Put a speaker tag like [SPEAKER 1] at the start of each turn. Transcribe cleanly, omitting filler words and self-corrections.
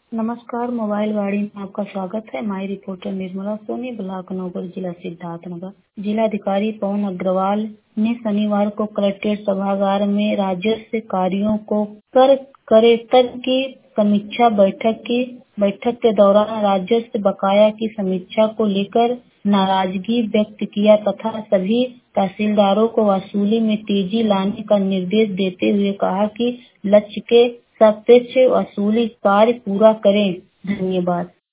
[SPEAKER 1] नमस्कार, मोबाइल वाणी में आपका स्वागत है। My reporter Nirmala Soni, block Naugarh, जिला सिद्धार्थनगर। जिलाधिकारी पवन अग्रवाल ने शनिवार को कलेक्ट्रेट सभागार में राजस्व कार्यों को करे की समीक्षा बैठक के दौरान राजस्व बकाया की समीक्षा को लेकर नाराजगी व्यक्त किया तथा सभी तहसीलदारों को वसूली में तेजी लाने का निर्देश देते हुए कहा कि लक्ष्य के सापेक्ष वसूली कार्य पूरा करें। धन्यवाद।